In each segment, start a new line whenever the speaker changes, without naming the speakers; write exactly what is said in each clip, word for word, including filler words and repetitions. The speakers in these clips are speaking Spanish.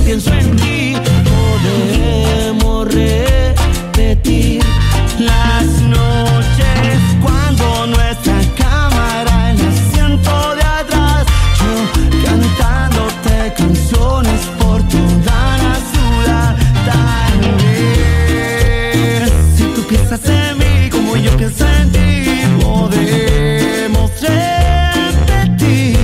pienso en ti. Podemos repetir las noches cuando nuestra cámara en el asiento de atrás, yo cantándote canciones por toda la ciudad. Tal vez si tú piensas en mí como yo pienso en ti, podemos repetir.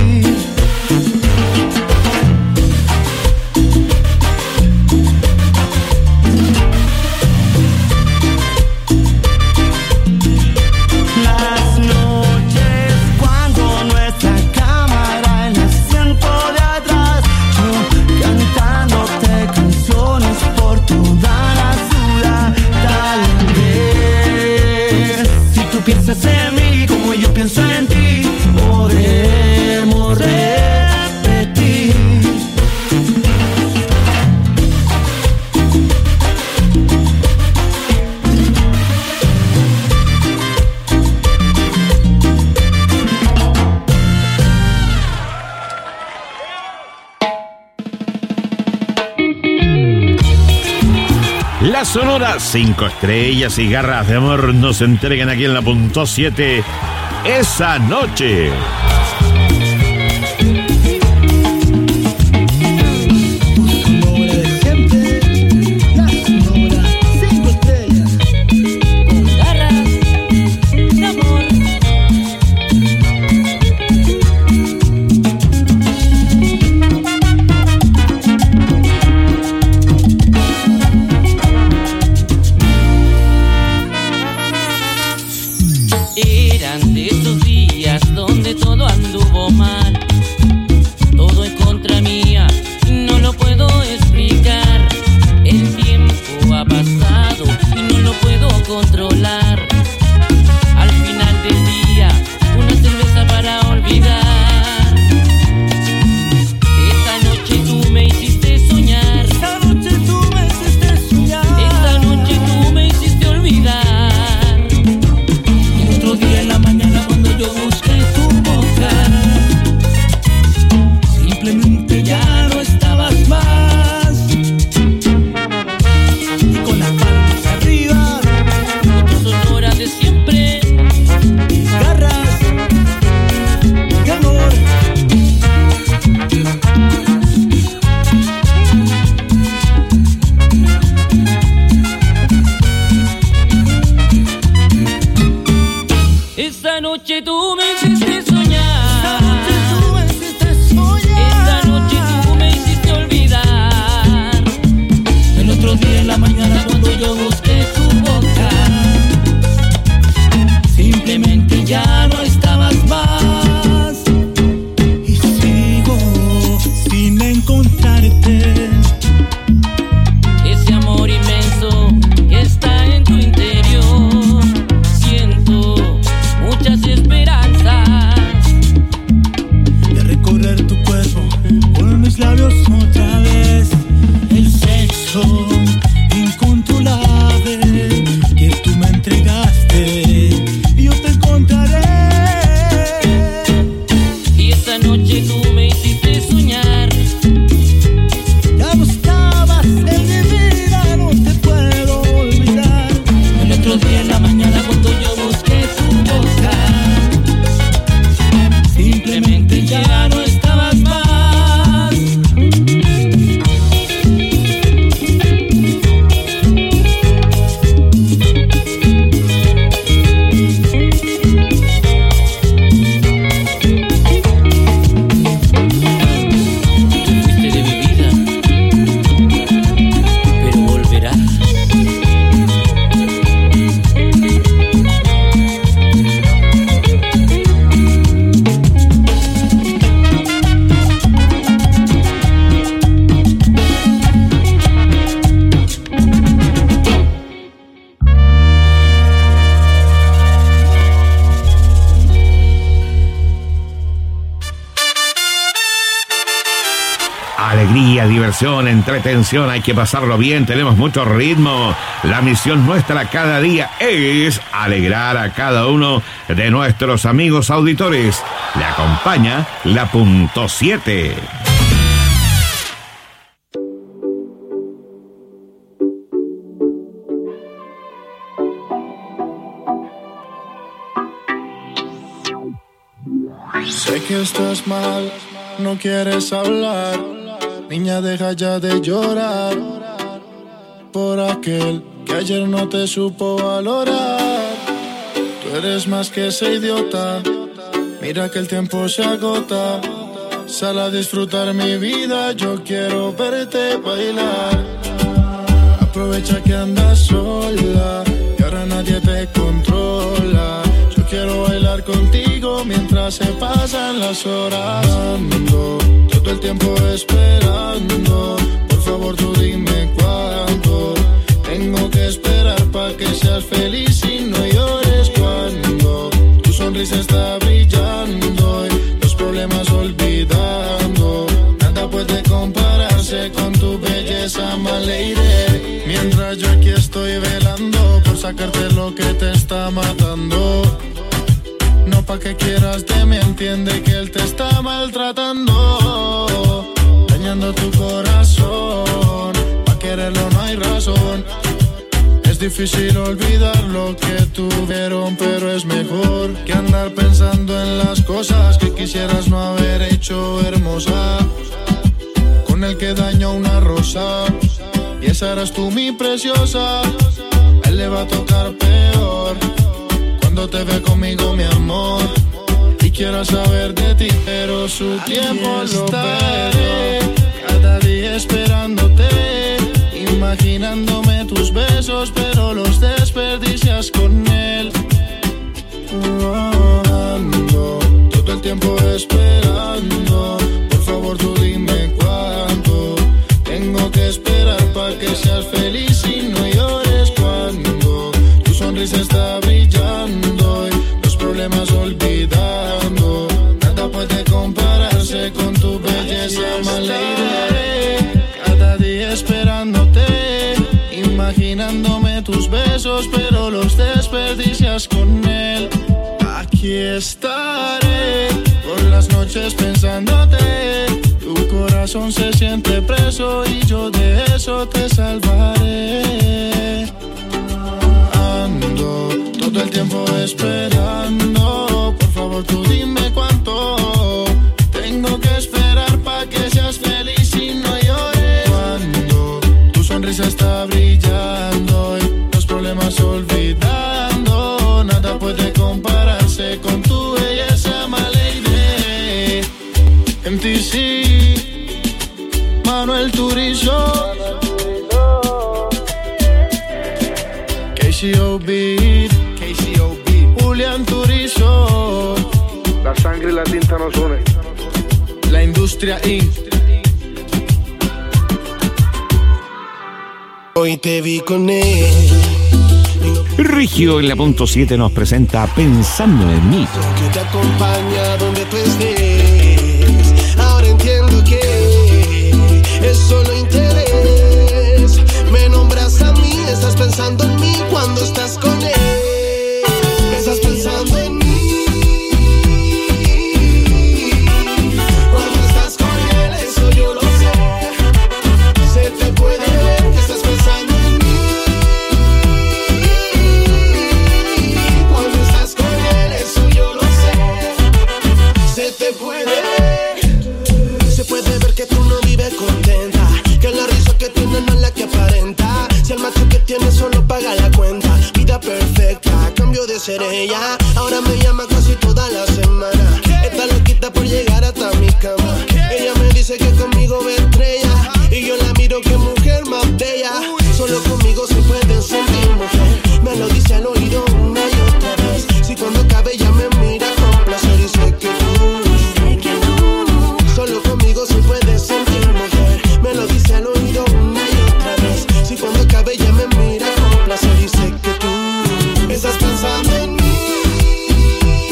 Las noches cuando nuestra cámara en el asiento de atrás, yo cantándote canciones por toda la ciudad. Tal vez si tú piensas en mí como yo pienso en ti, podremos repetir.
La Sonora, cinco estrellas y garras de amor nos entregan aquí en la punto siete esa noche.
Eran de esos días donde todo anduvo mal, todo en contra mía, no lo puedo explicar. El tiempo ha pasado y no lo puedo controlar. Al final del día, una cerveza para olvidar. Esta noche tú me hiciste soñar.
Esta noche tú me hiciste soñar.
Esta noche tú me hiciste olvidar.
Otro día en la mañana cuando yo busqué tu boca, simplemente ya no estabas más. Y con las palmas arriba,
Tu Sonora de siempre.
garras de amor.
Esta noche tú me hiciste soñar.
Esta noche tú me hiciste soñar.
Esta noche tú me hiciste olvidar.
El otro día en la mañana cuando yo busqué tu boca, simplemente ya no estabas más. Y sigo sin encontrarte.
Ese amor inmenso que está en tu interior, siento muchas esperanzas
De recorrer tu cuerpo con mis labios otra vez. El sexo incontrolable que tú me entregaste, yo te encontraré.
y esta noche tú me hiciste soñar.
Ya no estabas en mi vida, no te puedo olvidar. El otro día en la mañana cuando yo busqué tu boca, simplemente ya no estabas más.
Fuiste de mi vida, pero volverás.
Alegría, diversión, entretención, hay que pasarlo bien, tenemos mucho ritmo. La misión nuestra cada día es alegrar a cada uno de nuestros amigos auditores. Le acompaña la punto siete.
Sé que estás mal, no quieres hablar. Niña, deja ya de llorar por aquel que ayer no te supo valorar. Tú eres más que ese idiota. Mira que el tiempo se agota. Sal a disfrutar mi vida, yo quiero verte bailar. Aprovecha que andas sola y ahora nadie te controla. Yo quiero bailar contigo mientras se pasan las horas. Ando todo el tiempo esperando. Por favor tú dime cuándo tengo que esperar pa' que seas feliz y no llores cuando tu sonrisa está brillando y los problemas olvidando. Nada puede compararse con tu belleza, my lady. Mientras yo aquí estoy velando por sacarte lo que te está matando. No pa' que quieras de mí, entiende que él te está maltratando, dañando tu corazón. Pa' quererlo no hay razón. Es difícil olvidar lo que tuvieron, pero es mejor que andar pensando en las cosas que quisieras no haber hecho, hermosa. Con el que dañó una rosa y esa eras tú, mi preciosa. A él le va a tocar peor cuando te ve conmigo, mi amor, y quiera saber de ti, pero su tiempo lo estaré cada día esperándote, imaginándome tus besos, pero los desperdicias con él. Ando todo el tiempo esperando. Por favor tú dime cuánto tengo que esperar para que seas feliz y no llores cuando tu sonrisa está brillando y los problemas olvidando. Nada puede compararse con tu belleza, my lady. Cada día esperándote, imaginándome tus besos, pero los desperdicias con él. Aquí estaré por las noches pensándote. Tu corazón se siente preso y yo de eso te salvaré. Ando todo el tiempo esperando. Por favor tú dime cuánto tengo que esperar pa' que seas feliz y no llores cuando tu sonrisa está brillando y los problemas olvidando. Nada puede compararse con tu belleza, my lady. M T C, Manuel Turizo, K C O B, K C O B, Julián Turizo.
La sangre y la tinta nos unen.
La Industria incorporated.
Hoy te vi con él.
Rigio en la punto siete nos presenta Pensando en mí.
Que te acompaña donde tú estés. Ahora entiendo que es solo interés. Me nombras a mí, estás pensando en mí cuando estás con él. Estás pensando en mí. Cuando estás con él, eso yo lo sé. Se te puede ver que estás pensando en mí. Cuando estás con él, eso yo lo sé. Se te puede ver. Se puede ver que tú no vives contenta, que la risa que tienes no es la que aparenta. Si el macho que tienes solo paga la cuenta. Vida perfecta, cambio de ser ella. Ahora me llama casi toda la semana. Está loquita por llegar hasta mi cama. Ella me dice que conmigo ve estrella y yo la miro, que mujer más bella. Solo conmigo se puede sentir mujer. Me lo dice al oído una y otra vez. Si cuando acabe ella me mira con placer y sé que tú, solo conmigo se puede sentir mujer. Me lo dice al oído una y otra vez. Si cuando acabe ella me mira con placer y sé que tú estás pensando en mí.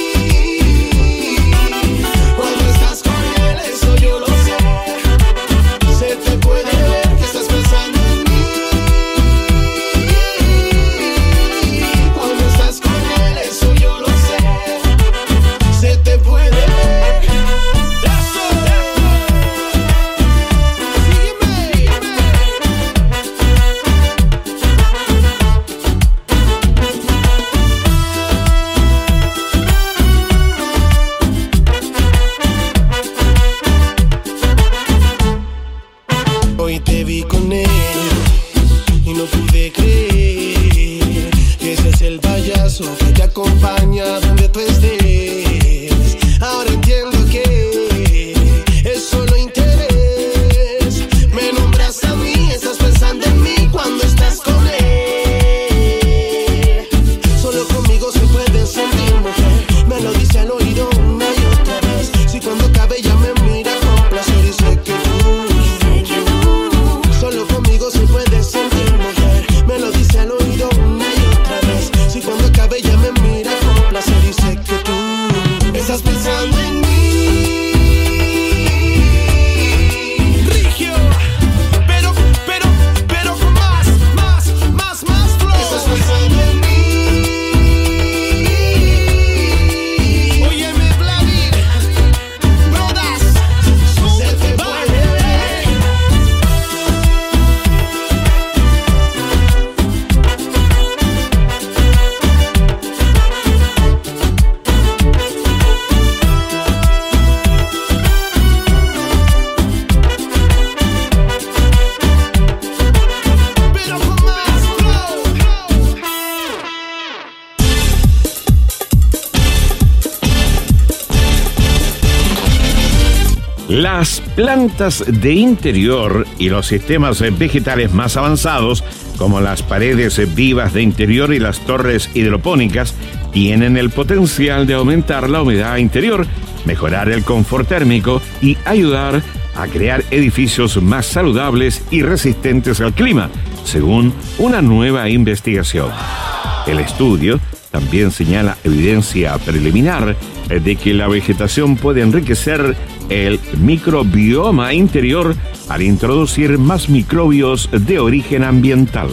Las plantas de interior y los sistemas vegetales más avanzados, como las paredes vivas de interior y las torres hidropónicas, tienen el potencial de aumentar la humedad interior, mejorar el confort térmico y ayudar a crear edificios más saludables y resistentes al clima, según una nueva investigación. El estudio también señala evidencia preliminar de que la vegetación puede enriquecer el microbioma interior al introducir más microbios de origen ambiental.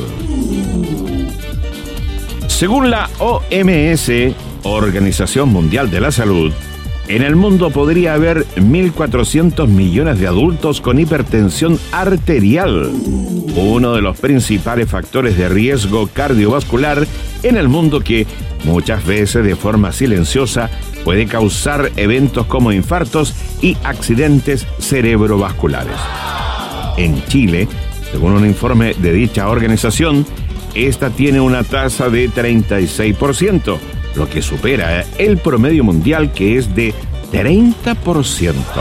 Según la O M S, Organización Mundial de la Salud, en el mundo podría haber mil cuatrocientos millones de adultos con hipertensión arterial, uno de los principales factores de riesgo cardiovascular en el mundo que, muchas veces de forma silenciosa, puede causar eventos como infartos y accidentes cerebrovasculares. En Chile, según un informe de dicha organización, esta tiene una tasa de treinta y seis por ciento, lo que supera el promedio mundial, que es de treinta por ciento.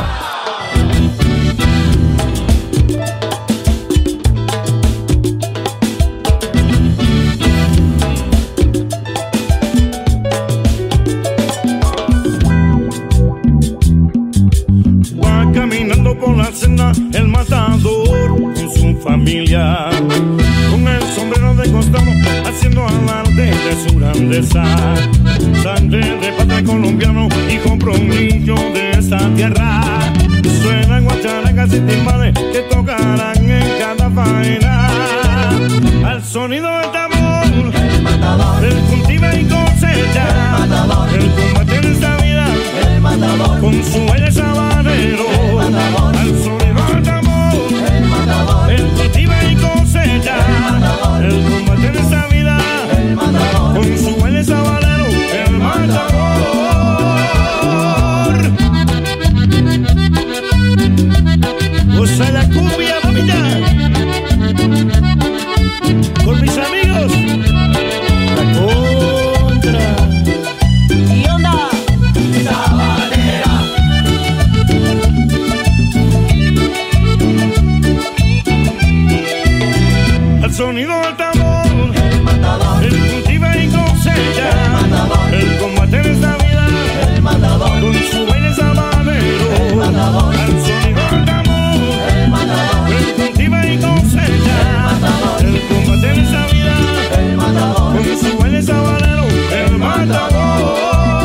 Va caminando por la senda el matador con su familia, con el sombrero de costado, haciendo alarde de su grandeza. Sangre de padre colombiano, hijo prodigio de esta tierra. Suenan guacharacas y timbales que tocarán en cada faena. Al sonido del tambor, el matador, el cultiva y cosecha, el matador, el combate en esta vida, el matador, con su baile sabanero. Al sonido del tambor, el matador, el cultiva y cosecha, el matador, el combate en esta vida, el matador, con su baile sabanero, el matador. Goza la cumbia, mamita, con mis amigos, la contra.
¿Y onda? Sabanera.
Al sonido del tambor, el matador, el cultiva y cosecha, el matador, el combate en esta vida, el matador, con su baile sabanero, el matador, al sonido del tambor, el matador, el cultiva y cosecha, el matador, el combate en esta vida, el matador, con su baile sabanero, el matador.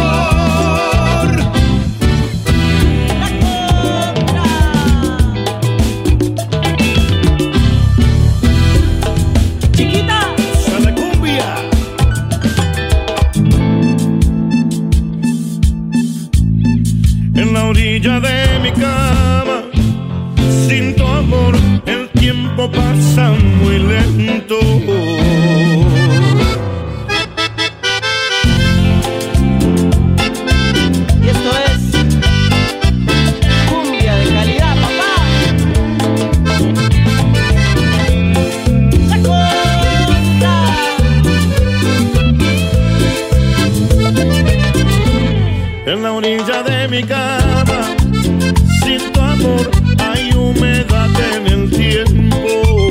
En la orilla de mi cama, sin tu amor, el tiempo pasa muy lento.
Y esto es cumbia de calidad, papá. La contra.
En la orilla de mi cama, sin tu amor, hay humedad en el tiempo.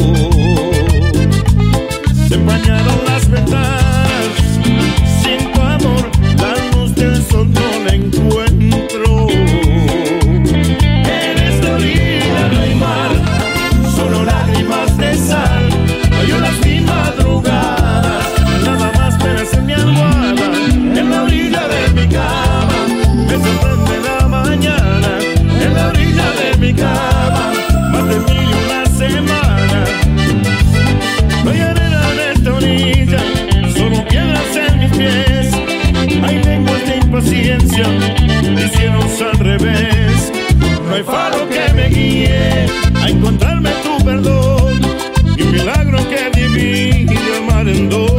Se empañaron las ventanas, sin tu amor, la luz del sol no la encuentro. En esta orilla no hay mar, solo lágrimas de sal. Hay olas mi madrugadas, nada más penas en mi almohada. En la orilla de mi cama, me sorprende la mañana. En la orilla de mi cama, más de mil y una semana. No hay arena en esta orilla, solo piedras en mis pies. Hay lenguas de impaciencia, hicieronse al revés. No hay faro que me guíe a encontrarme tu perdón, y un milagro que divide el mar en dos.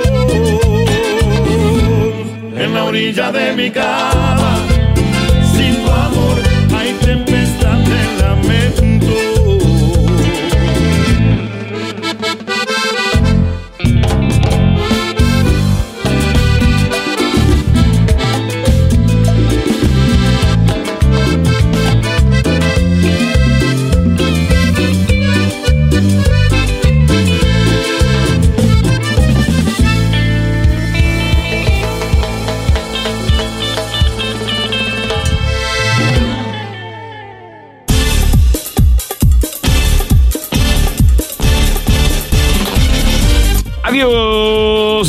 En la orilla de mi cama, sin tu amor, hay tempestad de lamento.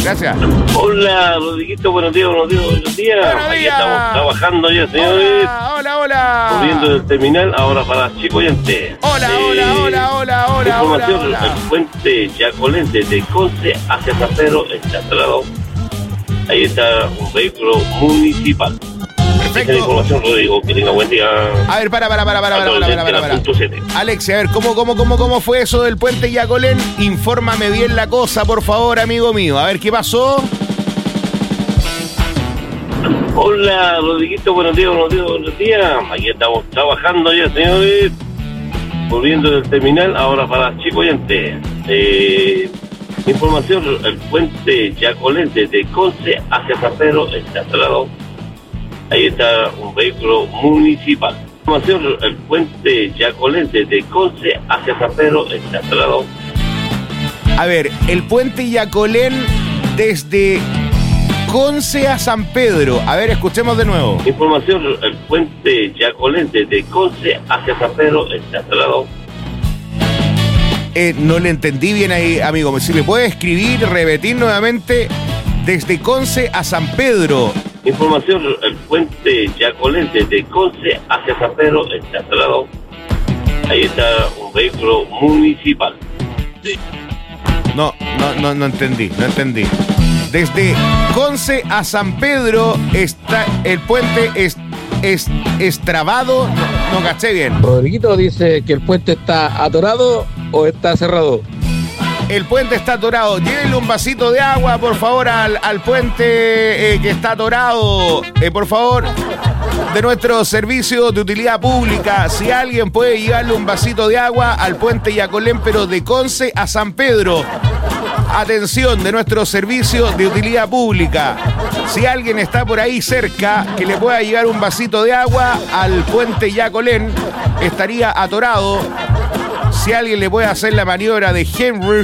Gracias.
Hola, Rodriguito, buenos días, buenos días, buenos días.
Buenos
Aquí
días.
estamos trabajando ya, señores.
Hola, hola, hola.
Volviendo del terminal, ahora para Chico Oyente.
Hola,
Eh,
hola, hola, hola, hola,
Información,
hola, hola.
el puente Yacolén desde Conce hacia San Pedro está cerrado. Ahí está un vehículo municipal. Esa es la información, Rodrigo, que tenga buen día.
A ver, para, para, para, para, para, para, para, para, para.
Punto siete.
Alexi, a ver, ¿cómo, cómo, cómo, cómo fue eso del puente Yacolén? Infórmame bien la cosa, por favor, amigo mío. A ver, ¿qué pasó?
Hola, Rodriguito, buenos días, buenos días, buenos días. Aquí estamos trabajando ya, señores. Volviendo del terminal, ahora para Chico Oyente. Eh, información, el puente Yacolén desde Conce hacia San Pedro está cerrado. Ahí está un vehículo municipal. Información, el puente Yacolén desde Conce hacia San Pedro está cerrado.
A ver, el puente Yacolén desde Conce a San Pedro. A ver, escuchemos de nuevo.
Información, el puente Yacolén desde Conce hacia San Pedro está cerrado.
Eh, no le entendí bien ahí, amigo. Si me puede escribir, repetir nuevamente, desde Conce a San Pedro.
Información, el puente Yacolén desde Conce hacia San Pedro está cerrado. Ahí está un vehículo municipal.
No, no, no, no entendí, no entendí. Desde Conce a San Pedro está el puente es, es, estrabado. No, no caché bien.
Rodriguito dice que el puente está atorado o está cerrado.
El puente está atorado. Llévenle un vasito de agua, por favor, al, al puente eh, que está atorado. Eh, por favor, de nuestro servicio de utilidad pública. Si alguien puede llevarle un vasito de agua al puente Yacolén, pero de Conce a San Pedro. Atención, de nuestro servicio de utilidad pública. Si alguien está por ahí cerca, que le pueda llegar un vasito de agua al puente Yacolén, estaría atorado. Si alguien le puede hacer la maniobra de Henry,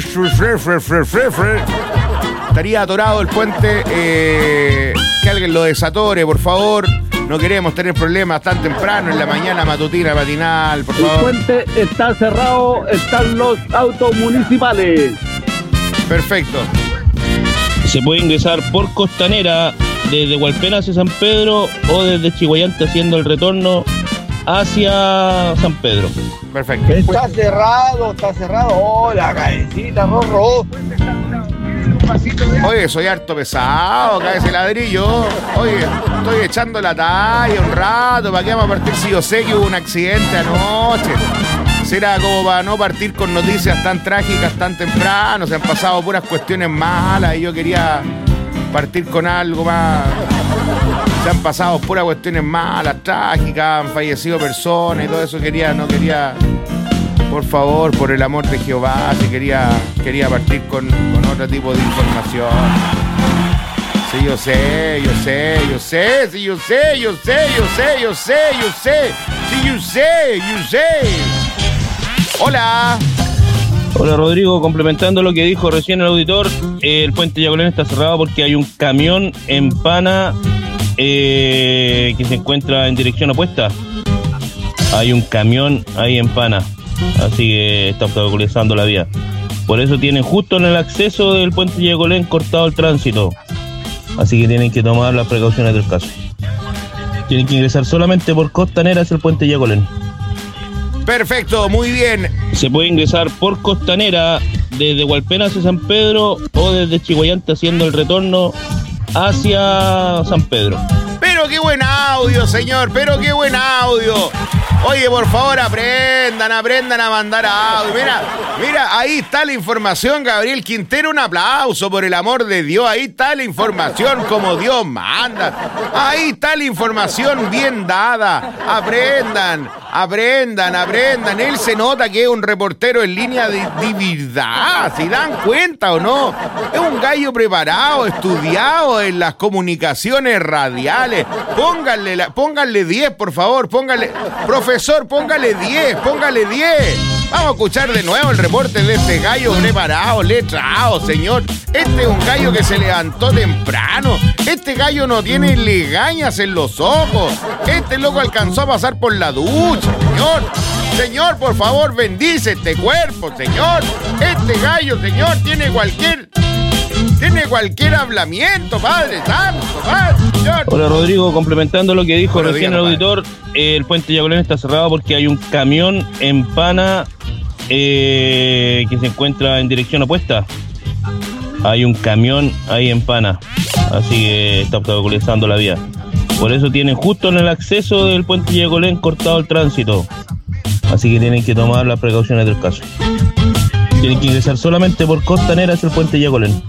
estaría atorado el puente. Eh, que alguien lo desatore, por favor. No queremos tener problemas tan temprano en la mañana matutina, matinal, por favor.
El puente está cerrado, están los autos municipales.
Perfecto.
Se puede ingresar por Costanera desde Hualpena hacia San Pedro o desde Chihuayante haciendo el retorno hacia San Pedro.
Perfecto.
Está cerrado, está cerrado. Hola, cabecita, Rorro.
Oye, soy harto pesado, cae ese ladrillo. Oye, estoy echando la talla un rato. ¿Para qué vamos a partir si yo sé que hubo un accidente anoche? Será como para no partir con noticias tan trágicas tan temprano. Se han pasado puras cuestiones malas y yo quería partir con algo más. Se han pasado puras cuestiones malas, trágicas, han fallecido personas y todo eso. Quería, no quería, por favor, por el amor de Jehová, si quería, quería partir con, con otro tipo de información. Sí, yo sé, yo sé, yo sé, sí, yo sé, yo sé, yo sé, yo sé, yo sé, sí, yo sé, yo sé. Hola.
Hola, Rodrigo, complementando lo que dijo recién el auditor, eh, el puente Yacolén está cerrado porque hay un camión en Pana eh, que se encuentra en dirección opuesta. Hay un camión ahí en Pana, así que está obstaculizando la vía. Por eso tienen justo en el acceso del puente Yacolén cortado el tránsito. Así que tienen que tomar las precauciones del caso. Tienen que ingresar solamente por Costanera hacia el puente Yacolén.
Perfecto, muy bien.
Se puede ingresar por Costanera desde Hualpena hacia San Pedro o desde Chihuayante haciendo el retorno hacia San Pedro.
Pero qué buen audio, señor, pero qué buen audio. Oye, por favor, aprendan, aprendan a mandar audio. Mira, mira, ahí está la información, Gabriel Quintero, un aplauso, por el amor de Dios. Ahí está la información como Dios manda. Ahí está la información bien dada. Aprendan, aprendan, aprendan. Él se nota que es un reportero en línea de, de verdad, ¿se dan cuenta o no? Es un gallo preparado, estudiado en las comunicaciones radiales. Pónganle, la, pónganle diez, por favor, pónganle... Profesor, póngale diez, póngale diez. Vamos a escuchar de nuevo el reporte de este gallo preparado, letrado, señor. Este es un gallo que se levantó temprano. Este gallo no tiene legañas en los ojos. Este loco alcanzó a pasar por la ducha, señor. Señor, por favor, bendice este cuerpo, señor. Este gallo, señor, tiene cualquier...
Tiene cualquier hablamiento, Padre Santo, Padre Señor.
Hola, Rodrigo, complementando lo que dijo
Buenos
recién
días,
el auditor, eh, el puente Yacolén está cerrado porque hay un camión en Pana eh, que se encuentra en dirección opuesta. Hay un camión ahí en Pana, así que está obstaculizando la vía. Por eso tienen justo en el acceso del puente Yacolén cortado el tránsito. Así que tienen que tomar las precauciones del caso. Tienen que ingresar solamente por Costanera hacia el puente Yacolén.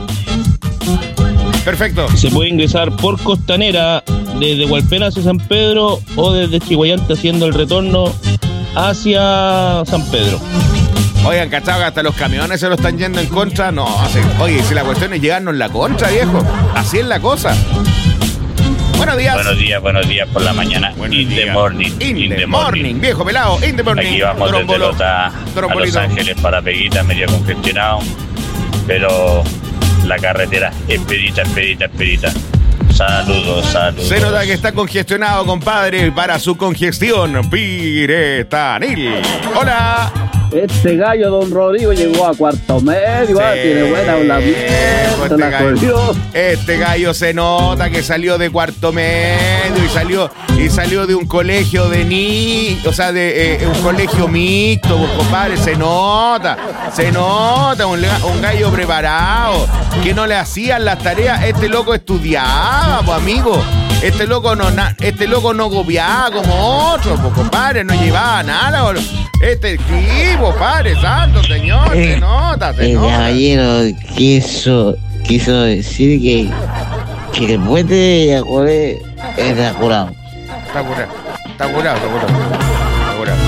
Perfecto.
Se puede ingresar por Costanera desde Hualpén hacia San Pedro o desde Chihuayante haciendo el retorno hacia San Pedro.
Oigan, ¿cachado que hasta los camiones se lo están yendo en contra? No, hace, oye, si la cuestión es llegarnos en la contra, viejo. Así es la cosa. Buenos días.
Buenos días, buenos días por la mañana.
Buenos
in
días.
the morning.
In,
in
the
the
morning.
morning.
Viejo pelado, in the morning.
Aquí vamos desde
Trombolo,
Lota a
trombolito.
Los Ángeles para Peguita, medio congestionado. Pero la carretera es pedita, es pedita, es pedita. Saludos, saludos.
Se nota que está congestionado, compadre, para su congestión. Piretanil. Hola.
Este gallo, don Rodrigo, llegó a cuarto medio,
Sí,
ah, tiene buena hablamiento,
este
la
gallo.
cogió.
Este gallo se nota que salió de cuarto medio y salió y salió de un colegio de ni, o sea, de eh, un colegio mixto, pues, compadre, se nota, se nota un, un gallo preparado, que no le hacían las tareas, este loco estudiaba, pues amigo. Este loco no na, este loco no copiaba como otros, pues, compadre, no llevaba nada, boludo. Este tipo, padre santo, señor,
Eh,
se nota, se
El
nota.
caballero quiso, quiso decir que, que el puente de Yacolé está curado.
Está curado, está curado, está curado. Está curado.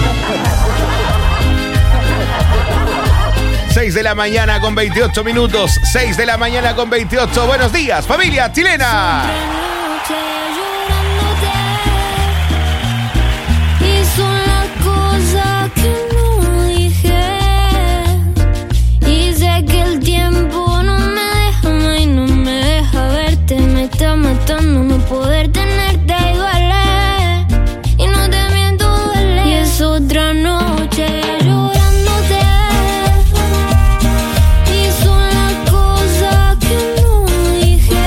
seis de la mañana con veintiocho minutos. seis de la mañana con veintiocho. Buenos días, familia chilena.
Y son las cosas que no dije. Y sé que el tiempo no me deja más y no me deja verte. Me está matando no poder tenerte y duele. Y no te miento, duele. Y es otra noche llorándote. Y son las cosas que no dije.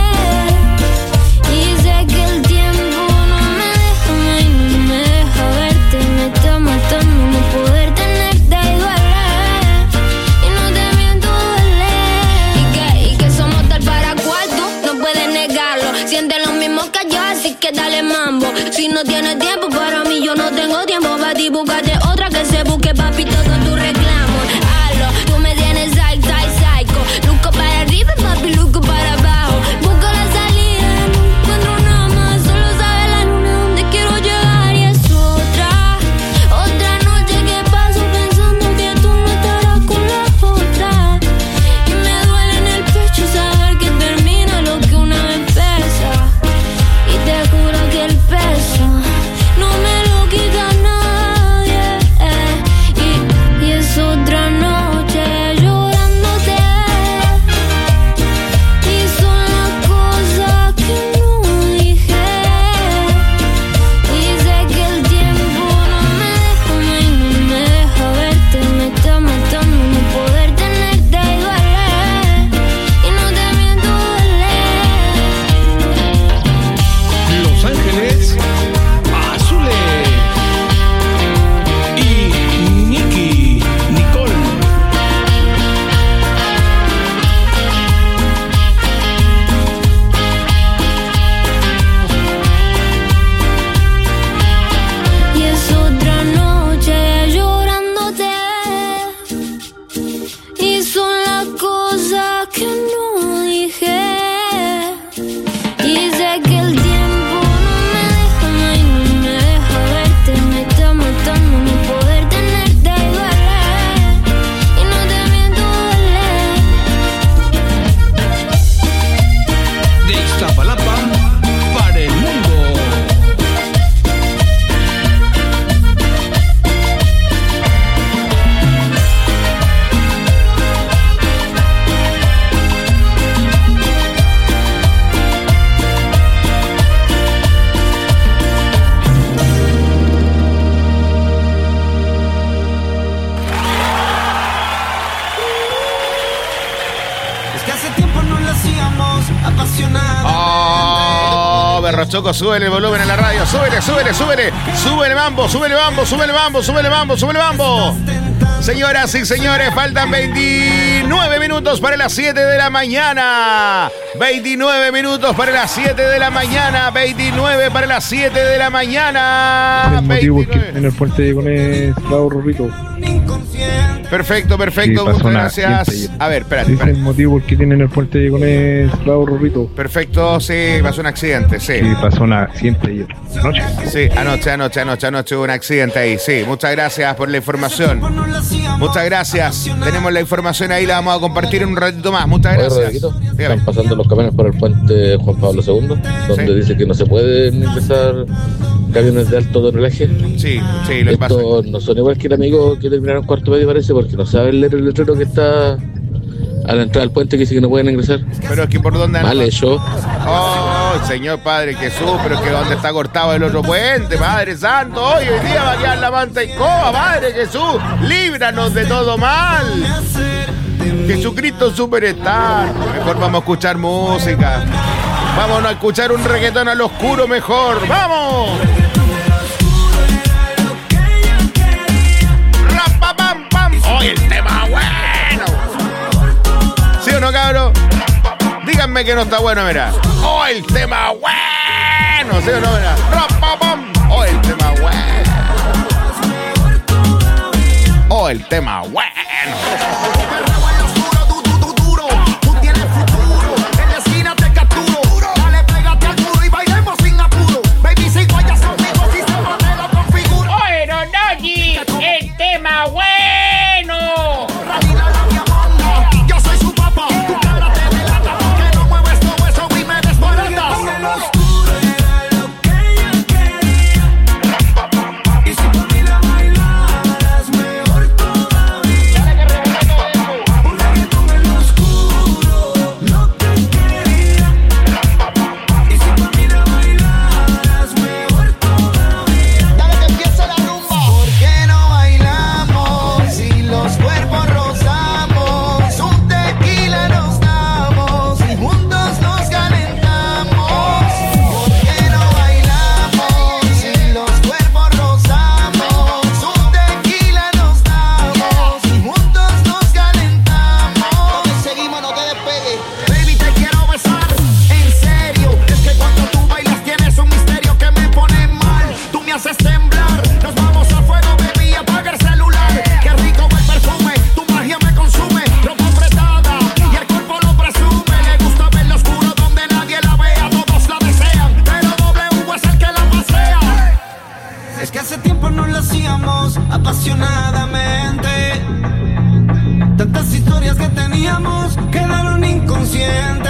Y sé que el tiempo no me deja más y no me deja verte. Me está matando no poder tenerte y duele. Y no te miento, duele. Y que, y que somos tal para cuarto, no puedes negarlo. Siente lo mismo que yo, así que dale mambo. Si no tienes tiempo para mí, yo no tengo tiempo para ti. Búscate otra que se busque, papito, con tu reclamo. Hazlo, tú me tienes psycho, psycho. Luco para arriba, papi, luco para abajo. Busco la salida, no encuentro nada más. Solo sabe la luna donde quiero llegar. Y es otra, otra noche que paso pensando que tú no estarás con la otra. Y me duele en el pecho saber que termina lo que una vez empieza. Y te juro que el peso no me lo quita
Carlos Choco, súbele el volumen en la radio. Súbele, súbele, súbele. Súbele mambo, súbele mambo, súbele mambo, súbele mambo, súbele mambo. Señoras y señores, faltan veintinueve minutos para las siete de la mañana. veintinueve minutos para las siete de la mañana. veintinueve para las siete de la mañana.
El motivo es que en el puente de Diagonés, Bravo Rorrito.
Perfecto, perfecto,
Sí,
muchas gracias. A ver, espérate,
Ese es
espérate.
el motivo por qué tienen el puente de Diagonés, Bravo Rorrito.
Perfecto, sí, pasó un accidente, sí.
Sí, pasó un accidente ayer. Anoche.
Sí, anoche, anoche, anoche, anoche hubo un accidente ahí, sí. Muchas gracias por la información. Muchas gracias. Tenemos la información ahí, la vamos a compartir en un ratito más. Muchas
Oye,
gracias.
Rodriguito,
Dígame.
están pasando los camiones por el puente Juan Pablo segundo, donde
Sí.
dice que no se pueden ingresar camiones de alto tonelaje.
Sí, sí, lo que pasa.
Estos no son igual que el amigo que terminaron cuarto medio, parece, porque no saben leer el letrero que está a la entrada del puente que dice que no pueden ingresar.
Pero es que por dónde
Mal hecho.
Oh, Señor Padre Jesús, pero es que dónde está cortado el otro puente, Padre Santo. Hoy el día va a quedar la manta y coba, Padre Jesús. Líbranos de todo mal. Jesucristo Superstar. Mejor vamos a escuchar música. Vámonos a escuchar un reggaetón al oscuro mejor. ¡Vamos! ¡Rapapam, pam! ¡Hoy el tema bueno! ¿Sí o no, cabrón? Díganme que no está bueno, mira. ¡Oh, el tema bueno! ¿Sí o no, mira? ¡Rapapam! ¡Oh, el tema bueno! ¡Oh, el tema bueno!
Bueno, Doggy, el tema bueno.
Yo soy su papá, tu cara te delata, porque no mueves todo eso y me desbaratas. Y si por mí la bailaras mejor todavía. Un reggaetón en lo oscuro, no te quería. Y si por mí la bailaras mejor todavía. Dale que empiece la rumba. ¿Por qué no bailamos si los cuerpos rozamos? Un tequila nos damos y juntos nos calentamos. ¿Por qué no bailamos si los cuerpos rozamos? Un tequila nos damos y juntos nos calentamos. Seguimos, no te despegues. Baby, te quiero besar, en serio. Es que cuando tú bailas tienes un misterio que me pone mal. Tú me haces temblar. Nos vamos a fuego, baby, apaga el celular. Qué rico el perfume, tu magia me consume. Ropa apretada y el cuerpo lo presume. Le gusta verlo oscuro donde nadie la vea. Todos la desean, pero W es el que la pasea. Es que hace tiempo no lo hacíamos apasionadamente. Tantas historias que teníamos quedaron inconscientes.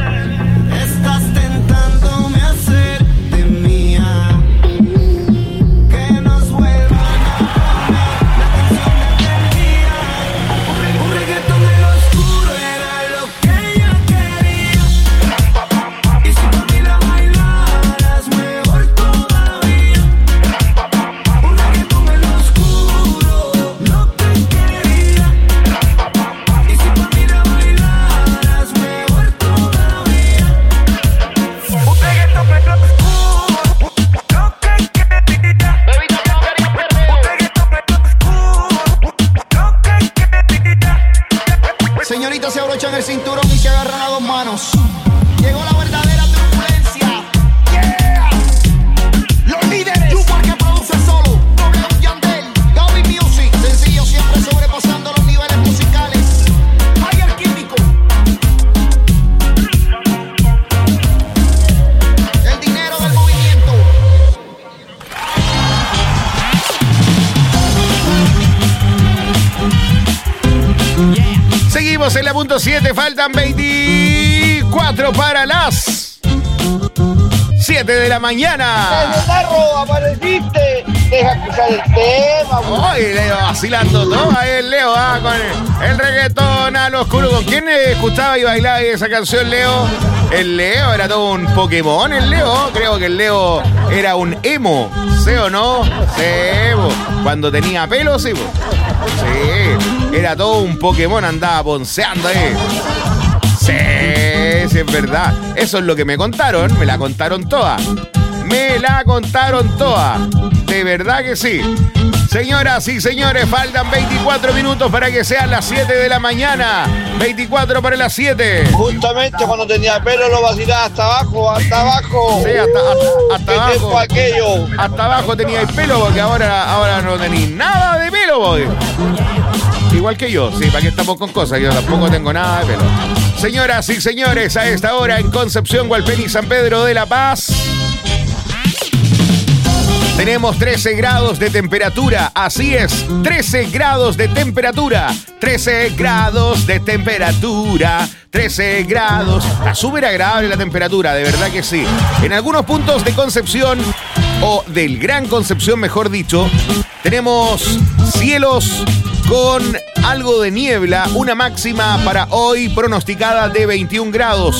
Estás tentándome a hacerte mía. Que nos vuelvan a poner la canción del día. Un reggaetón en lo oscuro era lo que ella quería. Y si por mí la bailaras mejor todavía. Un reggaetón en lo oscuro no te quería. Y si por mí la bailaras mejor todavía. Un reggaetón en lo oscuro no te quería. Baby, no quería perder. Un reggaetón en lo oscuro no te quería. Señoritas, se abrochan el cinturón y se agarran a dos manos. Llegó la verdadera turbulencia. Yeah. Los líderes. Jumbo que produce solo. W Yandel. Gaby Music. Sencillo, siempre sobrepasando los niveles musicales. Mayer Químico. El dinero del movimiento.
Seguimos en la punto siete, faltan veinticuatro para las siete de la mañana.
Narro, apareciste. Deja escuchar el tema.
Oye, Leo, vacilando todo ahí el Leo, ah, con el, el reggaetón al oscuro. ¿Con quién escuchaba y bailaba esa canción, Leo? El Leo era todo un Pokémon, el Leo. Creo que el Leo era un emo, ¿sí o no? Sí, bo. Cuando tenía pelo, sí, bo. Sí, era todo un Pokémon, andaba ponceando ahí. Sí, si es verdad. Eso es lo que me contaron, me la contaron toda. Me la contaron toda. De verdad que sí. Señoras y señores, faltan veinticuatro minutos para que sean las siete de la mañana. veinticuatro para las siete.
Justamente cuando tenía pelo lo vacilaba hasta abajo, hasta abajo.
Sí, hasta, hasta, hasta
¿Qué
abajo.
tiempo aquello?
Hasta abajo tenía el pelo porque ahora, ahora no tenéis nada de pelo, boy. Igual que yo, sí, para que estamos con cosas, yo tampoco tengo nada de pelo. Señoras y señores, a esta hora en Concepción, Hualpén y San Pedro de la Paz tenemos trece grados de temperatura, así es, trece grados de temperatura, trece grados de temperatura, trece grados. Está súper agradable la temperatura, de verdad que sí. En algunos puntos de Concepción, o del Gran Concepción mejor dicho, tenemos cielos con algo de niebla, una máxima para hoy pronosticada de veintiún grados.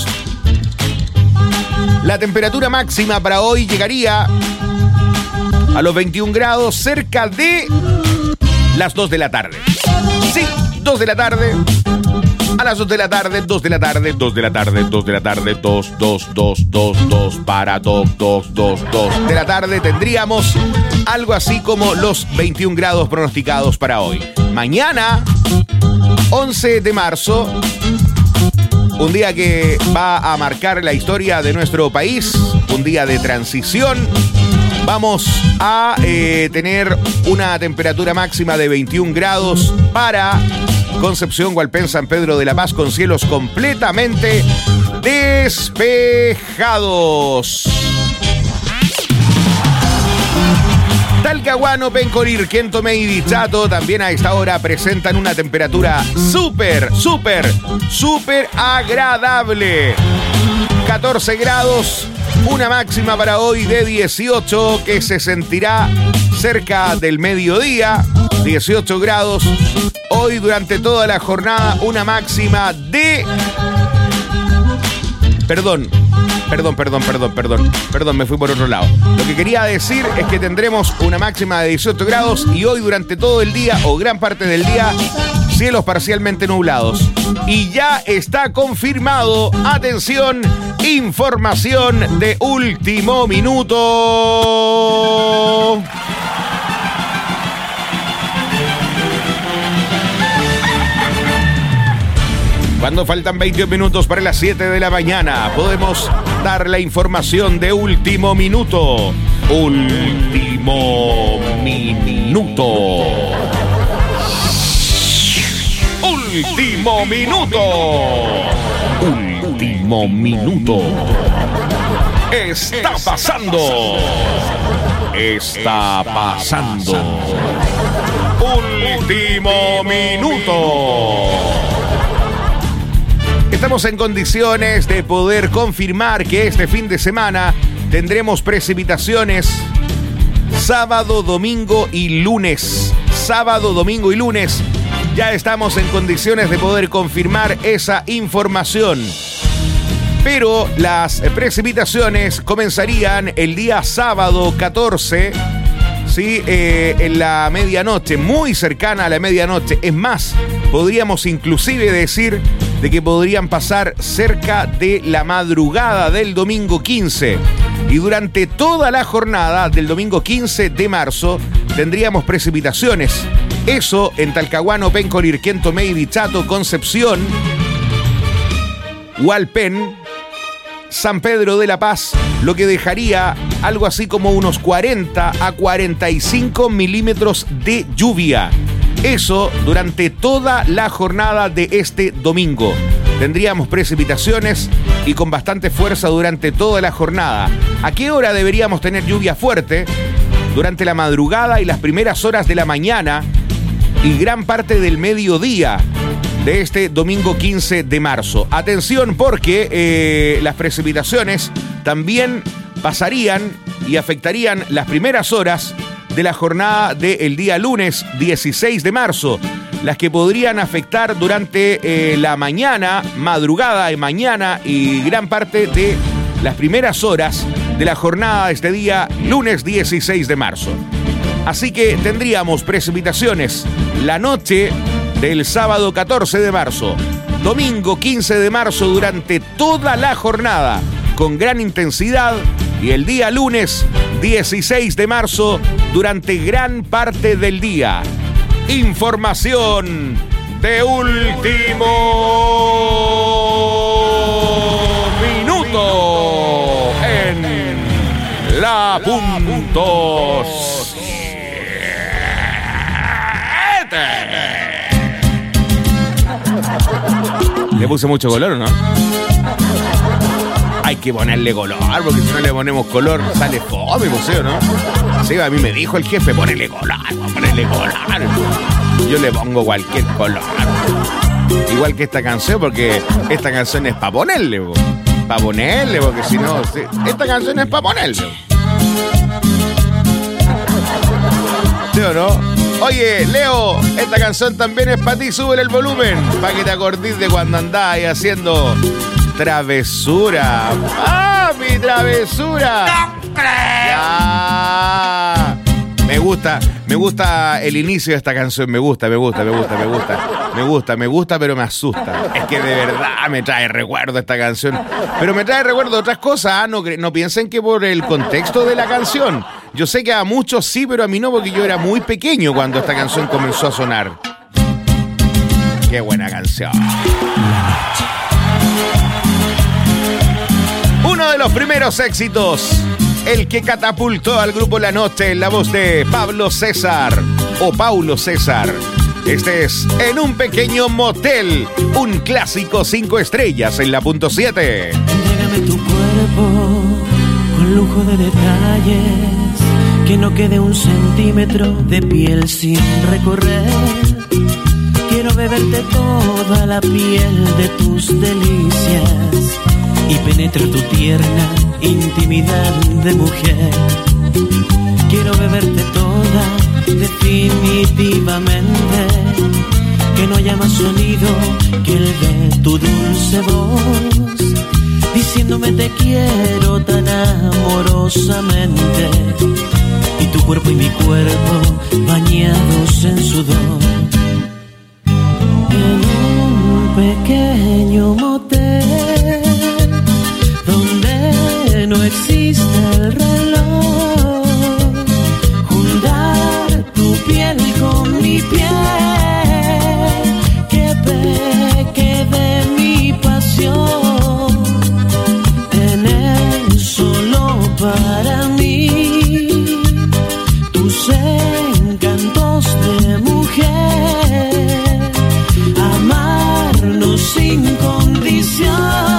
La temperatura máxima para hoy llegaría a los veintiún grados cerca de las dos de la tarde. Sí, dos de la tarde. A las dos de la tarde, dos de la tarde, dos de la tarde, dos de la tarde, dos, dos, dos, dos, dos, para dos, dos, dos, dos de la tarde tendríamos algo así como los veintiún grados pronosticados para hoy. Mañana, once de marzo, un día que va a marcar la historia de nuestro país, un día de transición. Vamos a eh, tener una temperatura máxima de veintiún grados para Concepción, Hualpén, San Pedro de la Paz, con cielos completamente despejados. Talcahuano, Pencorir, Quentomé y Dichato también a esta hora presentan una temperatura súper, súper, súper agradable. catorce grados, una máxima para hoy de dieciocho que se sentirá cerca del mediodía. dieciocho grados. Hoy durante toda la jornada una máxima de... Perdón, perdón, perdón, perdón, perdón, perdón, me fui por otro lado. Lo que quería decir es que tendremos una máxima de dieciocho grados y hoy durante todo el día o gran parte del día cielos parcialmente nublados. Y ya está confirmado, atención, información de último minuto. Cuando faltan veinte minutos para las siete de la mañana, podemos dar la información de último minuto. Último minuto. Último minuto. Último minuto. Está pasando. Está pasando. Último minuto. Estamos en condiciones de poder confirmar que este fin de semana tendremos precipitaciones sábado, domingo y lunes. Sábado, domingo y lunes. Ya estamos en condiciones de poder confirmar esa información. Pero las precipitaciones comenzarían el día sábado catorce, ¿sí? Eh, en la medianoche, muy cercana a la medianoche. Es más, podríamos inclusive decir de que podrían pasar cerca de la madrugada del domingo quince. Y durante toda la jornada del domingo quince de marzo tendríamos precipitaciones. Eso en Talcahuano, Pencolir, Quentomé y Dichato, Concepción, Hualpén, San Pedro de la Paz, lo que dejaría algo así como unos cuarenta a cuarenta y cinco milímetros de lluvia. Eso durante toda la jornada de este domingo. Tendríamos precipitaciones y con bastante fuerza durante toda la jornada. ¿A qué hora deberíamos tener lluvia fuerte? Durante la madrugada y las primeras horas de la mañana y gran parte del mediodía de este domingo quince de marzo. Atención porque eh, las precipitaciones también pasarían y afectarían las primeras horas de la jornada del día lunes dieciséis de marzo, las que podrían afectar durante eh, la mañana, madrugada y mañana y gran parte de las primeras horas de la jornada de este día lunes dieciséis de marzo. Así que tendríamos precipitaciones la noche del sábado catorce de marzo, domingo quince de marzo durante toda la jornada, con gran intensidad, y el día lunes dieciséis de marzo durante gran parte del día. Información de último minuto en La Punto siete. Le puse mucho color, ¿o no? Hay que ponerle color, porque si no le ponemos color sale fome, museo, ¿no? Sí, a mí me dijo el jefe, ponele color, ponele color. Yo le pongo cualquier color. Igual que esta canción, porque esta canción es para ponerle, para ponerle, porque si no, sí, esta canción es para ponerle. ¿Sí o no? Oye, Leo, esta canción también es para ti, sube el volumen, para que te acordís de cuando andabas ahí haciendo travesura. ¡Ah, mi travesura! ¡No ya. Me gusta, me gusta el inicio de esta canción, me gusta, me gusta, me gusta, me gusta, me gusta, me gusta, pero me asusta. Es que de verdad me trae recuerdo esta canción. Pero me trae recuerdo de otras cosas, ¿eh? no, no piensen que por el contexto de la canción. Yo sé que a muchos sí, pero a mí no, porque yo era muy pequeño cuando esta canción comenzó a sonar. Qué buena canción. Uno de los primeros éxitos, el que catapultó al grupo La Noche, en la voz de Pablo César o Paulo César. Este es En un pequeño motel, un clásico cinco estrellas en La Punto siete.
Entrégame tu cuerpo con lujo de detalles, que no quede un centímetro de piel sin recorrer. Quiero beberte toda la piel de tus delicias y penetrar tu tierna intimidad de mujer. Quiero beberte toda definitivamente, que no haya más sonido que el de tu dulce voz, diciéndome te quiero tan amorosamente, y tu cuerpo y mi cuerpo bañados en sudor. En un pequeño motel donde no existe el reloj, juntar tu piel con mi piel, que peque de mi pasión, tener solo para mí tus encantos de mujer, amarnos sin condición.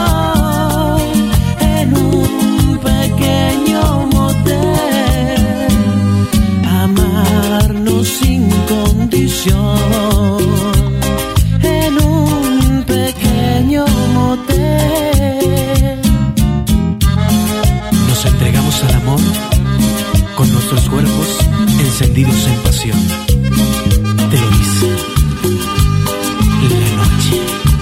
En un pequeño motel nos entregamos al amor con nuestros cuerpos encendidos en pasión. Te lo dice La Noche.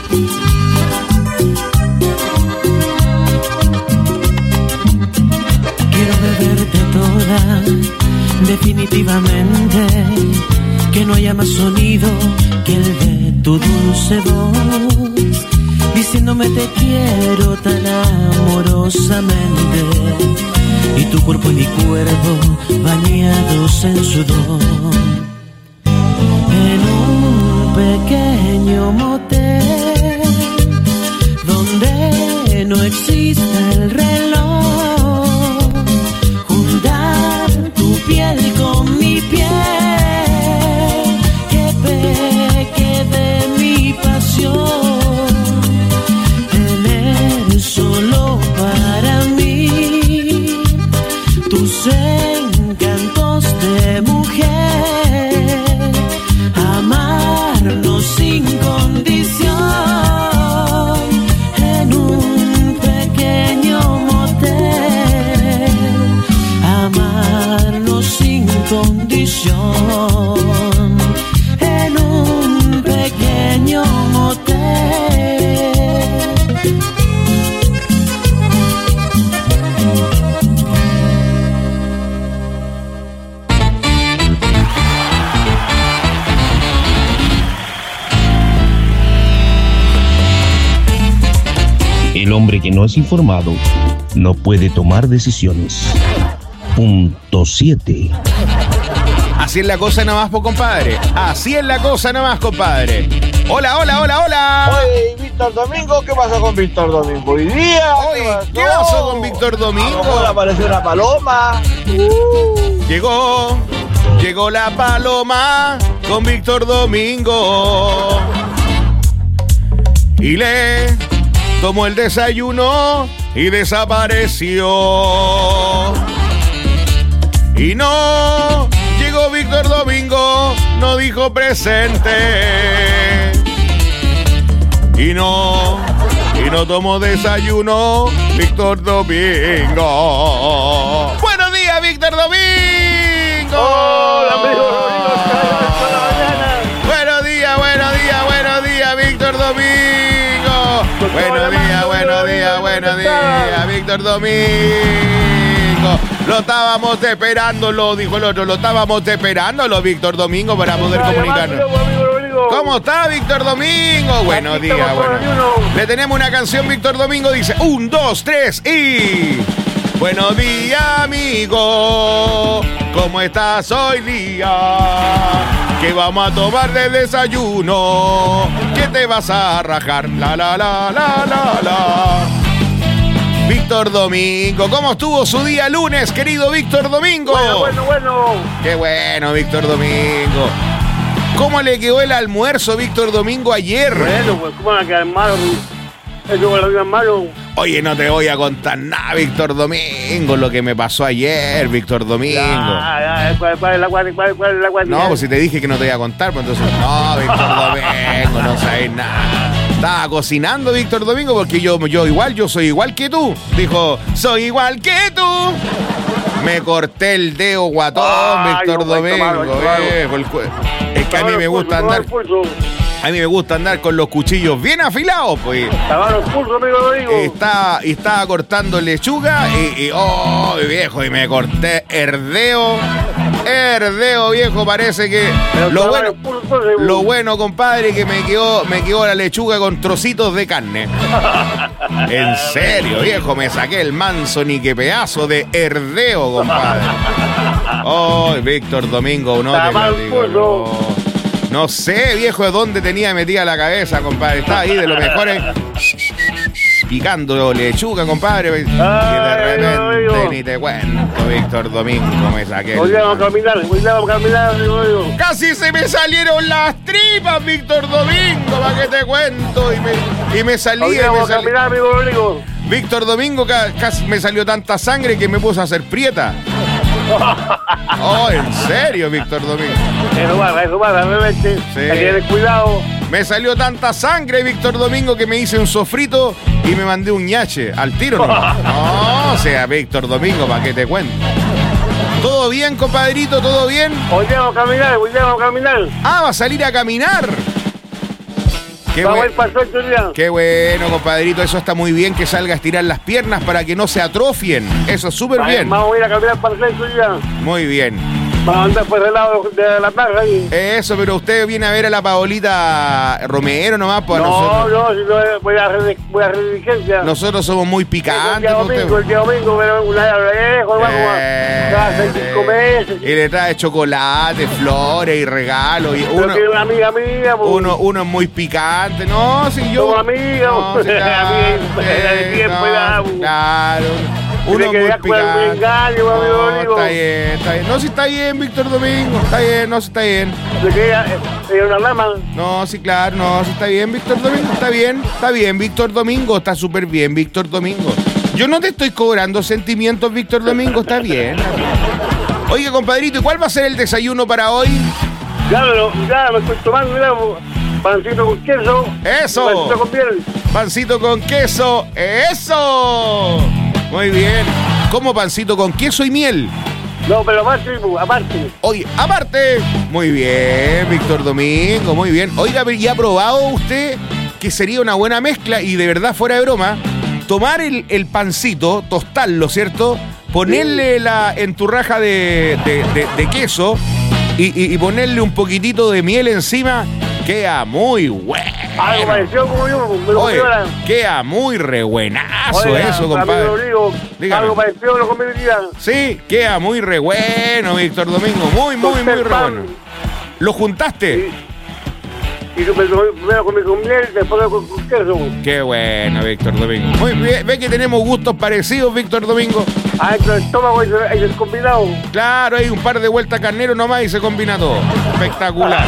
Quiero beberte toda definitivamente, que no haya más sonido que el de tu dulce voz, diciéndome te quiero tan amorosamente, y tu cuerpo y mi cuerpo bañados en sudor. En un pequeño motel donde no existe el reloj, juntar tu piel con mi piel, de mi pasión, tener solo para mí tus encantos de mujer, amarnos sin condición. En un pequeño motel, amarnos sin condición. En un pequeño motel.
hombre que no es informado no puede tomar decisiones. Punto siete.
Así es la cosa nomás, po, compadre. Así es la cosa nomás, compadre. Hola, hola, hola, hola.
Oye, Víctor Domingo, ¿qué pasa con Víctor Domingo hoy día?
Oye, ¿qué pasó con Víctor Domingo?
¿Cómo apareció una paloma?
Uh. Llegó, llegó la paloma con Víctor Domingo. Y le tomó el desayuno y desapareció. Y no llegó Víctor Domingo, no dijo presente. Y no, y no tomó desayuno Víctor Domingo. Buenos días, Víctor Domingo.
Hola, amigo Rodrigo.
Buenos días, buenos días, buenos días, Víctor Domingo. Buenos días, buenos días, buenos días, Víctor Domingo. Lo estábamos esperándolo, dijo el otro, lo estábamos esperándolo, Víctor Domingo, para poder comunicarnos. ¿Cómo está, Víctor Domingo? Buenos días, bueno. Le tenemos una canción, Víctor Domingo, dice, un, dos, tres y... Buenos días, amigo, ¿cómo estás hoy día? ¿Qué vamos a tomar de desayuno? ¿Qué te vas a rajar? La, la, la, la, la, la. Víctor Domingo, ¿cómo estuvo su día lunes, querido Víctor Domingo?
Bueno, bueno, bueno.
Qué bueno, Víctor Domingo. ¿Cómo le quedó el almuerzo, Víctor Domingo, ayer?
Bueno, pues, ¿cómo va a quedar malo? Eso va a quedar malo.
Oye, no te voy a contar nada, Víctor Domingo, lo que me pasó ayer, Víctor Domingo.
Ya, ya, ¿cuál, cuál es la cual, cuál, cuál es la cual?
No, pues si te dije que no te iba a contar, pues entonces, no, Víctor Domingo, no sabes nada. Estaba cocinando, Víctor Domingo, porque yo, yo igual, yo soy igual que tú. Dijo, soy igual que tú. Me corté el dedo guatón, Ay, Víctor no, Domingo. Malo, eh, el, es que a mí me gusta andar... A mí me gusta andar con los cuchillos bien afilados, pues. Estaba, estaba cortando lechuga y, y, oh, viejo, y me corté herdeo. Herdeo, viejo, parece que... Lo bueno, lo bueno, compadre, que me quedó, me quedó la lechuga con trocitos de carne. En serio, viejo, me saqué el manso ni que pedazo de herdeo, compadre. Oh, Víctor Domingo, no te lo digo, no. No sé, viejo, de dónde tenía metida la cabeza, compadre. Está ahí de lo mejor, eh. Picando lechuga, compadre. Y de repente ni te cuento, Víctor Domingo, me saqué.
Hoy vamos a caminar, hoy vamos a caminar, digo yo.
Casi se me salieron las tripas, Víctor Domingo, para que te cuento. Y me, y me salí.
Hoy vamos a caminar, amigo Rodrigo.
Víctor Domingo, casi me salió tanta sangre que me puse a hacer prieta. Oh, en serio, Víctor Domingo.
Eso va, eso va, realmente.
Sí.
Hay que tener cuidado.
Me salió tanta sangre, Víctor Domingo, que me hice un sofrito y me mandé un ñache al tiro. No, no o sea, Víctor Domingo, ¿para qué te cuento? ¿Todo bien, compadrito? ¿Todo bien?
Hoy vamos a caminar, hoy vamos a caminar.
Ah, va a salir a caminar. Qué,
Vamos
buen...
a ir para el suelo,
Qué bueno, compadrito. Eso está muy bien, que salga a estirar las piernas para que no se atrofien. Eso es súper bien.
Vamos a ir a caminar para el suelo.
Muy bien.
Vamos a andar por el lado de la plaza ahí.
Eso, pero usted viene a ver a la Paolita Romero nomás. Pues
no,
nosotros...
no, si no voy a hacer, voy a hacer diligencia.
Nosotros somos muy picantes.
El día domingo, el día domingo, pero una viejo,
eh,
hace cinco meses.
Y le trae chocolate, flores y regalos. Y uno,
pero una amiga mía, pues.
uno, uno es muy picante. No, si yo.
Como amiga,
no, si claro,
eh,
no, claro. Uno es muy picante.
Engaño,
no,
amigo,
está bien, está bien. No, si está bien, Víctor Domingo. Está bien, no, si está bien.
¿De qué? ¿Es una lama?
No, sí, claro, no, si está bien, Víctor Domingo. Está bien, está bien, Víctor Domingo. Está súper bien, Víctor Domingo. Yo no te estoy cobrando sentimientos, Víctor Domingo. Está bien. Oye, compadrito, ¿y cuál va a ser el desayuno para hoy?
Ya, pero, ya me estoy tomando, mira, pancito con queso.
¡Eso!
Pancito con miel.
Pancito con queso. ¡Eso! Muy bien. ¿Cómo pancito con queso y miel?
No, pero aparte, aparte.
Oye, aparte. Muy bien, Víctor Domingo, muy bien. Oiga, ¿y ha probado usted que sería una buena mezcla y de verdad fuera de broma? Tomar el, el pancito, tostarlo, ¿cierto? Ponerle la enturraja de, de, de, de queso y, y, y ponerle un poquitito de miel encima Queda muy bueno.
Algo pareció como yo, me lo
Oye,
comí ahora.
queda muy re buenazo
Oiga,
eso,
amigo
compadre.
Rodrigo,
Dígame.
algo parecido me lo comí hoy día.
Sí, queda muy re bueno, Víctor Domingo. Muy, muy, muy re bueno. ¿Lo juntaste?
Y yo me lo primero comí con miel, después con, con queso.
Qué bueno, Víctor Domingo. Muy bien, ve que tenemos gustos parecidos, Víctor Domingo.
Adentro del estómago hay, hay descombinado.
Claro, hay un par de vueltas carnero nomás y se combina todo. Espectacular.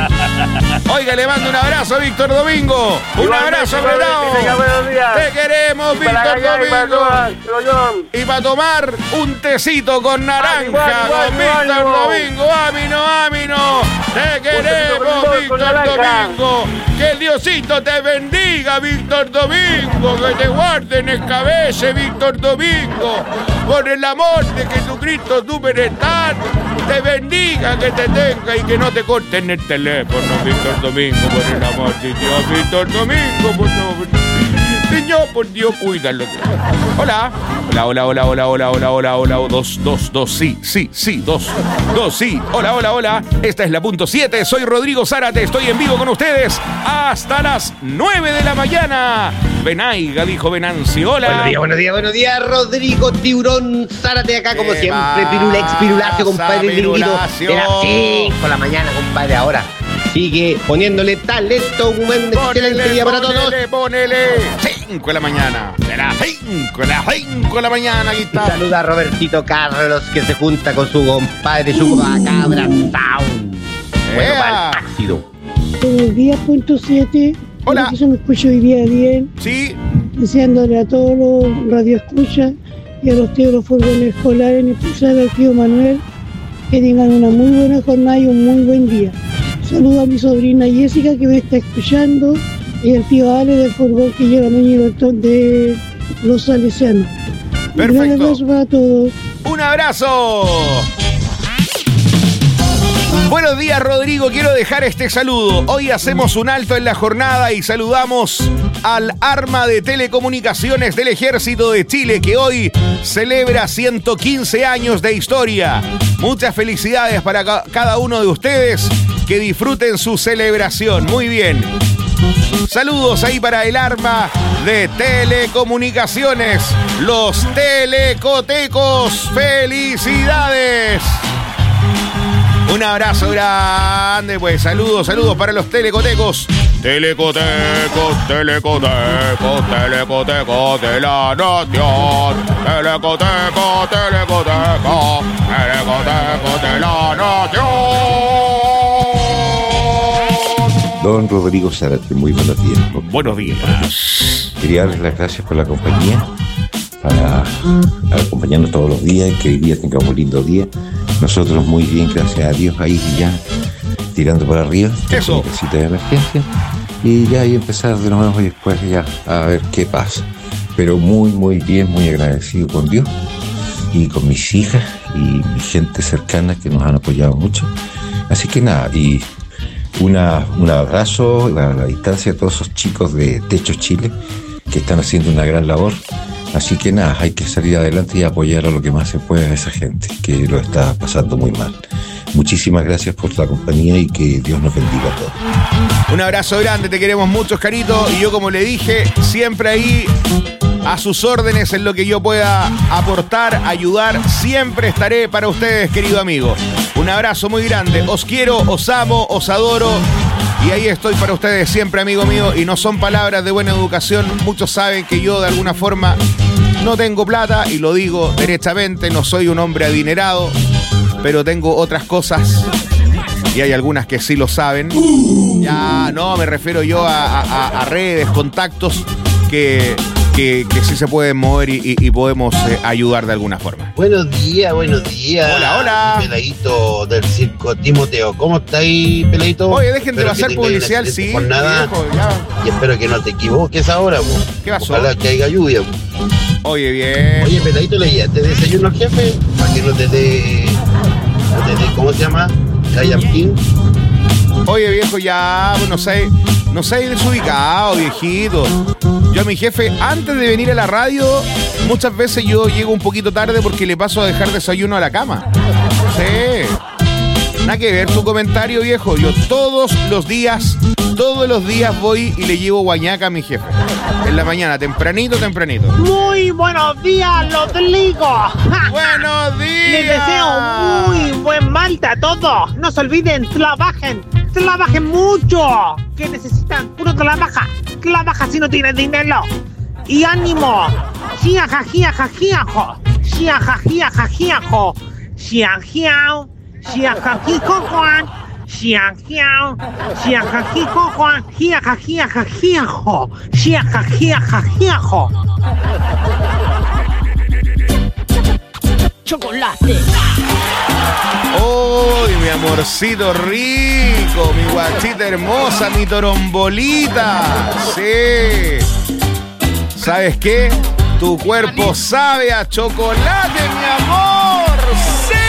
Oiga, le mando un abrazo a Víctor Domingo. Un
Igualmente,
abrazo
igualmente,
apretado.
tenga buenos días.
Te queremos,
Y para
Víctor
callar y para
Domingo.
tomar, pero yo-
Y para tomar un tecito con naranja
igual, igual,
con
igual,
Víctor
igual.
Domingo. Amino, amino. Te queremos,
con limón, con
Víctor
naranja.
Domingo. Que el Diosito te bendiga, Víctor Domingo. Que te guarde en el cabeza, Víctor Domingo. Por el amor de Jesucristo superstar. Te bendiga, que te tenga y que no te corten el teléfono, Víctor Domingo. Por el amor de Dios, Víctor Domingo. Por favor. Señor, por Dios, cuídalo. Hola. Hola, hola, hola, hola, hola, hola, hola, hola. Dos, dos, dos, sí, sí, sí, dos, dos, sí. Hola, hola, hola. Esta es la punto siete. Soy Rodrigo Zárate. Estoy en vivo con ustedes hasta las nueve de la mañana. Benaiga, dijo Venancio. Hola.
Buenos días, buenos días, buenos días, Rodrigo Tiburón Zárate acá, como
¿Qué
siempre, Pirulex, Pirulacio,
pasa,
compadre Linguito.
Pirulacio?
De las cinco de la mañana, compadre, ahora. Sigue poniéndole talento, un buen excelente día para todos.
Ponele, ponele. cinco de la mañana. De las cinco, de las cinco de la mañana. Aquí
Y
está.
saluda a Robertito Carlos, que se junta con su compadre, su cabra Sound. Bueno,
¡Ea!
para el ácido.
Buenos días, punto siete.
Hola.
Que se me escucha hoy día bien.
Sí.
Deseándole a todos los radioescuchas y a los tíos de los furgones escolares, en especial al tío Manuel, que tengan una muy buena jornada y un muy buen día. Saludo a mi sobrina Jessica, que me está escuchando, y al tío Ale del furgón que lleva niño de los salesianos. Un gran
Perfecto.
abrazo para todos.
¡Un abrazo! Buenos días, Rodrigo. Quiero dejar este saludo. Hoy hacemos un alto en la jornada y saludamos al arma de telecomunicaciones del Ejército de Chile, que hoy celebra ciento quince años de historia. Muchas felicidades para ca- cada uno de ustedes. Que disfruten su celebración. Muy bien. Saludos ahí para el arma de telecomunicaciones, los telecotecos. ¡Felicidades! Un abrazo grande, pues saludos, saludos para los telecotecos. Telecotecos, telecotecos, telecotecos de la nación. Telecotecos, telecotecos, telecotecos de la nación.
Don Rodrigo Zárate, muy buenos días.
Buenos días.
Quería darles las gracias por la compañía, para acompañarnos todos los días y que hoy día tengamos un lindo día. Nosotros muy bien, gracias a Dios, ahí ya tirando para arriba.
Eso.
Casita de emergencia. Y ya ahí empezar de nuevo y después ya a ver qué pasa. Pero muy, muy bien, muy agradecido con Dios y con mis hijas y mi gente cercana que nos han apoyado mucho. Así que nada, y Una, un abrazo a la distancia a todos esos chicos de Techo Chile que están haciendo una gran labor. Así que nada, hay que salir adelante y apoyar a lo que más se pueda a esa gente que lo está pasando muy mal. Muchísimas gracias por la compañía y que Dios nos bendiga a todos.
Un abrazo grande, te queremos mucho, Oscarito. Y yo, como le dije, siempre ahí a sus órdenes en lo que yo pueda aportar, ayudar. Siempre estaré para ustedes, querido amigo. Un abrazo muy grande. Os quiero, os amo, os adoro. Y ahí estoy para ustedes siempre, amigo mío. Y no son palabras de buena educación. Muchos saben que yo, de alguna forma, no tengo plata. Y lo digo derechamente, no soy un hombre adinerado. Pero tengo otras cosas. Y hay algunas que sí lo saben. Ya, no, me refiero yo a, a, a redes, contactos que, que, que sí se pueden mover y, y, y podemos eh, ayudar de alguna forma.
Buenos días, buenos días.
Hola, hola.
Peladito del circo Timoteo. ¿Cómo está ahí, Peladito?
Oye, dejen de
Espero
pasar
que tengáis
publicidad
una
al
excelente
circo,
jornada.
viejo, ya.
Y espero que no te equivoques ahora, po.
¿Qué pasó?
Ojalá que haya lluvia, po.
Oye, bien.
Oye, Peladito, ¿le llevaste desayuno al jefe? Para que no te dé... No te dé, ¿cómo se llama? King.
Oye, viejo, ya, pues no sé, no sé desubicado, viejito. Yo a mi jefe, antes de venir a la radio, muchas veces yo llego un poquito tarde porque le paso a dejar desayuno a la cama. Sí. Nada nada que ver tu comentario, viejo. Yo todos los días, todos los días voy y le llevo guañaca a mi jefe. En la mañana, tempranito, tempranito.
Muy buenos días, los digo.
Buenos días.
Les deseo muy buen martes a todos. No se olviden, trabajen, trabajen mucho. Que necesitan puro trabaja. Trabaja si no tienes dinero. Y ánimo. Xia ja jia ja jia jo. Xia ja jia ja jia jo. Xia jiao. Xia ja ji jo juan. Xia jiao. Xia ja ji jo juan. Jia ja jia ja jia jo. Xia ja jia ja jia jo.
Chocolate.
¡Uy, mi amorcito rico! Mi guachita hermosa, mi torombolita. Sí. ¿Sabes qué? Tu cuerpo sabe a chocolate, mi amor. ¡Sí!